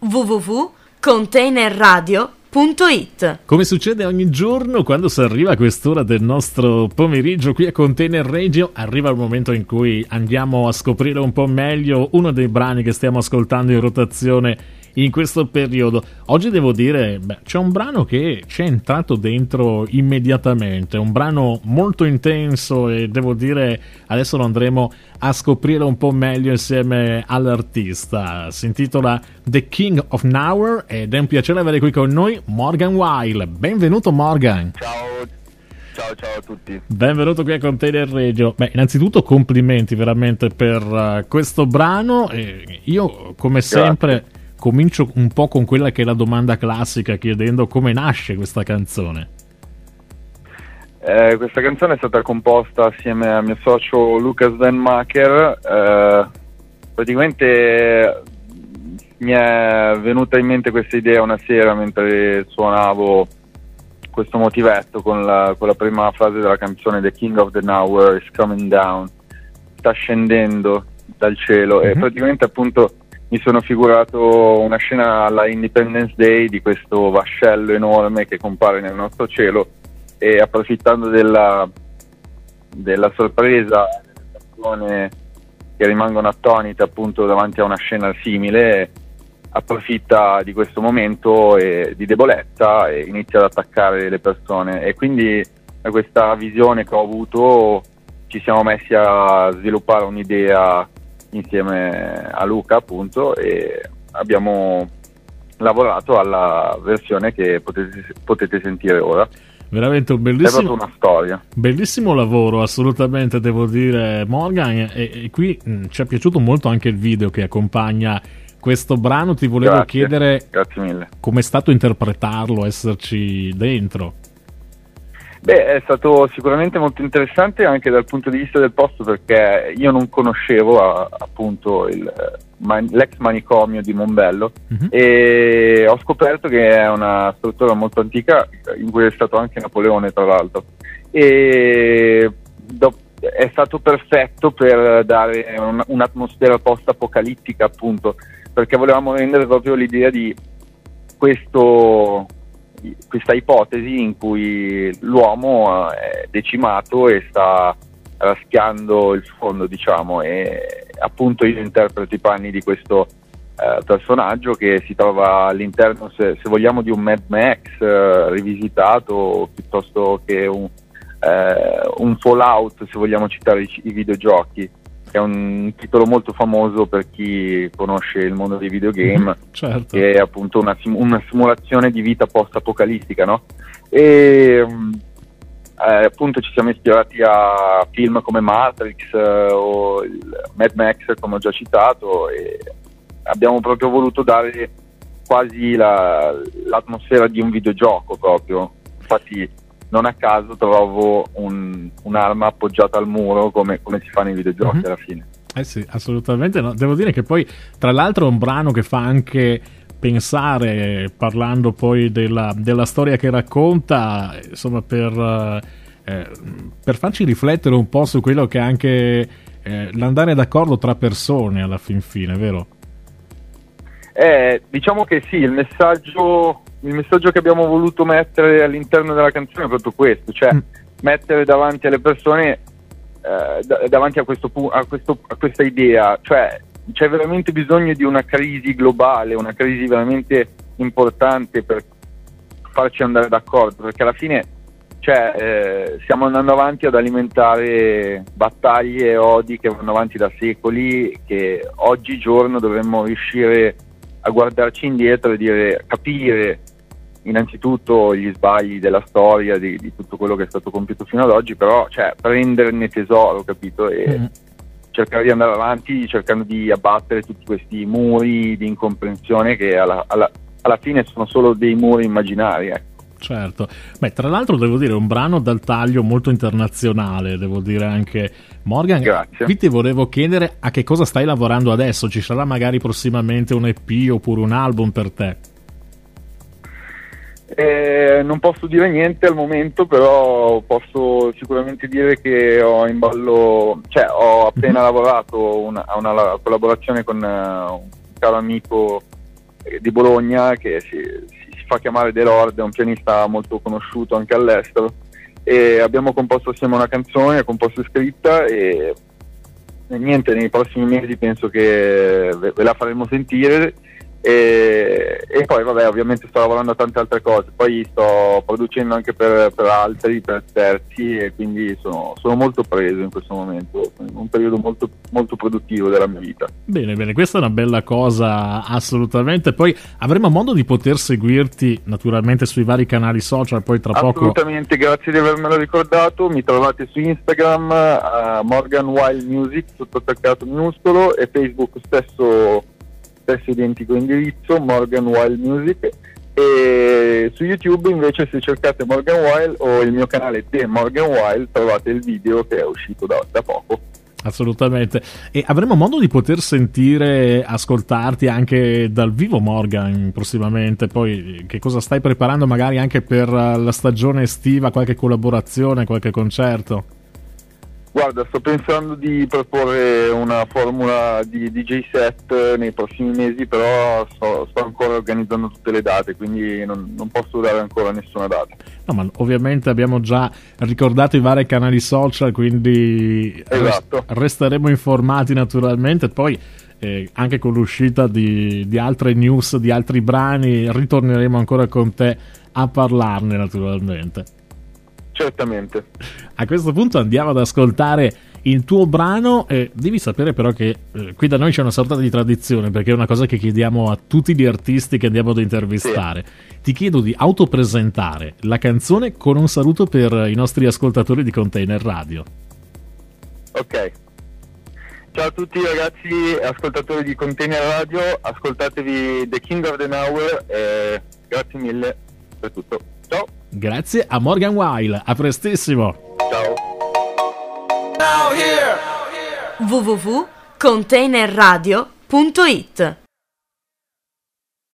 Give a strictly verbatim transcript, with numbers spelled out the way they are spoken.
w w w punto container radio punto it. Come succede ogni giorno, quando si arriva a quest'ora del nostro pomeriggio qui a Container Radio, arriva il momento in cui andiamo a scoprire un po' meglio uno dei brani che stiamo ascoltando in rotazione in questo periodo. Oggi devo dire, beh, c'è un brano che ci è entrato dentro immediatamente, un brano molto intenso, e devo dire adesso lo andremo a scoprire un po' meglio insieme all'artista. Si intitola The King of Nowhere ed è un piacere avere qui con noi Morgan Weil. Benvenuto Morgan. Ciao. Ciao ciao a tutti. Benvenuto qui a Container Radio. Beh, innanzitutto complimenti veramente per uh, questo brano. E io come sempre Grazie. Comincio un po' con quella che è la domanda classica, chiedendo come nasce questa canzone. Eh, questa canzone è stata composta assieme al mio socio Lucas Denmacher. Eh, praticamente mi è venuta in mente questa idea una sera mentre suonavo questo motivetto con la, con la prima frase della canzone: The King of the Nowhere is coming down, sta scendendo dal cielo. Mm-hmm. E praticamente appunto mi sono figurato una scena alla Independence Day di questo vascello enorme che compare nel nostro cielo, e approfittando della, della sorpresa delle persone che rimangono attonite appunto davanti a una scena simile, approfitta di questo momento e, di debolezza, e inizia ad attaccare le persone. E quindi da questa visione che ho avuto ci siamo messi a sviluppare un'idea insieme a Luca appunto, e abbiamo lavorato alla versione che potete, potete sentire ora. Veramente un bellissimo, è proprio una storia. Bellissimo lavoro, assolutamente, devo dire Morgan, e, e qui mh, ci è piaciuto molto anche il video che accompagna questo brano. Ti volevo Grazie. chiedere Grazie mille. Com'è stato interpretarlo, esserci dentro. Beh, è stato sicuramente molto interessante anche dal punto di vista del posto, perché io non conoscevo a, appunto il, man, l'ex manicomio di Mombello, uh-huh. e ho scoperto che è una struttura molto antica in cui è stato anche Napoleone, tra l'altro, e do, è stato perfetto per dare un, un'atmosfera post-apocalittica appunto, perché volevamo rendere proprio l'idea di questo... questa ipotesi in cui l'uomo è decimato e sta raschiando il fondo, diciamo, e appunto io interpreto i panni di questo eh, personaggio che si trova all'interno, se, se vogliamo, di un Mad Max eh, rivisitato, piuttosto che un, eh, un Fallout, se vogliamo citare i, i videogiochi. È un titolo molto famoso per chi conosce il mondo dei videogame, certo. Che è appunto una, sim- una simulazione di vita post-apocalittica, no? E eh, appunto ci siamo ispirati a film come Matrix eh, o il Mad Max, come ho già citato, e abbiamo proprio voluto dare quasi la, l'atmosfera di un videogioco proprio. Infatti non a caso trovo un, un'arma appoggiata al muro come, come si fa nei videogiochi, mm-hmm. alla fine. Eh sì, assolutamente no. Devo dire che poi, tra l'altro, è un brano che fa anche pensare, parlando poi della, della storia che racconta, insomma, per, eh, per farci riflettere un po' su quello che è anche eh, l'andare d'accordo tra persone alla fin fine, vero? Eh, diciamo che sì, il messaggio... Il messaggio che abbiamo voluto mettere all'interno della canzone è proprio questo, cioè mm. mettere davanti alle persone, eh, d- davanti a, questo pu- a, questo, a questa idea, cioè c'è veramente bisogno di una crisi globale, una crisi veramente importante per farci andare d'accordo, perché alla fine cioè, eh, stiamo andando avanti ad alimentare battaglie e odi che vanno avanti da secoli, che oggigiorno dovremmo riuscire a guardarci indietro e dire, capire innanzitutto gli sbagli della storia, di, di tutto quello che è stato compiuto fino ad oggi, però cioè prenderne tesoro, capito? E mm. cercare di andare avanti, cercando di abbattere tutti questi muri di incomprensione che alla, alla, alla fine sono solo dei muri immaginari, ecco. Certo, beh, tra l'altro devo dire un brano dal taglio molto internazionale, devo dire anche Morgan. Grazie. Qui ti volevo chiedere a che cosa stai lavorando adesso, ci sarà magari prossimamente un E P oppure un album per te? Eh, non posso dire niente al momento, però posso sicuramente dire che ho in ballo, cioè ho appena mm-hmm. lavorato una, a una collaborazione con uh, un caro amico di Bologna che si, si fa chiamare De Lord, è un pianista molto conosciuto anche all'estero, e abbiamo composto assieme una canzone, composto e scritta, e, e niente, nei prossimi mesi penso che ve, ve la faremo sentire. E, e poi vabbè, ovviamente sto lavorando a tante altre cose, poi sto producendo anche per, per altri, per terzi, e quindi sono, sono molto preso in questo momento, un periodo molto, molto produttivo della mia vita. Bene, bene, questa è una bella cosa, assolutamente. Poi avremo modo di poter seguirti naturalmente sui vari canali social, poi tra poco. Assolutamente, grazie di avermelo ricordato. Mi trovate su Instagram uh, Morgan Wild Music, tutto attaccato minuscolo, e Facebook stesso stesso identico indirizzo, Morgan Wild Music, e su YouTube invece se cercate Morgan Wild o il mio canale The Morgan Wild trovate il video che è uscito da, da poco. Assolutamente. E avremo modo di poter sentire, ascoltarti anche dal vivo, Morgan, prossimamente. Poi che cosa stai preparando magari anche per la stagione estiva, qualche collaborazione, qualche concerto? Guarda, sto pensando di proporre una formula di D J set nei prossimi mesi, però sto, sto ancora organizzando tutte le date, quindi non, non posso dare ancora nessuna data. No, ma ovviamente abbiamo già ricordato i vari canali social, quindi esatto. rest- resteremo informati naturalmente. Poi eh, anche con l'uscita di, di altre news, di altri brani, ritorneremo ancora con te a parlarne naturalmente. Certamente. A questo punto andiamo ad ascoltare il tuo brano, e devi sapere però che eh, qui da noi c'è una sorta di tradizione, perché è una cosa che chiediamo a tutti gli artisti che andiamo ad intervistare. Sì. Ti chiedo di autopresentare la canzone con un saluto per i nostri ascoltatori di Container Radio. Ok. Ciao a tutti ragazzi, ascoltatori di Container Radio, ascoltatevi The King of the Hour, e grazie mille per tutto. Ciao. Grazie a Morgan Wild, a prestissimo. Ciao. w w w punto container radio punto it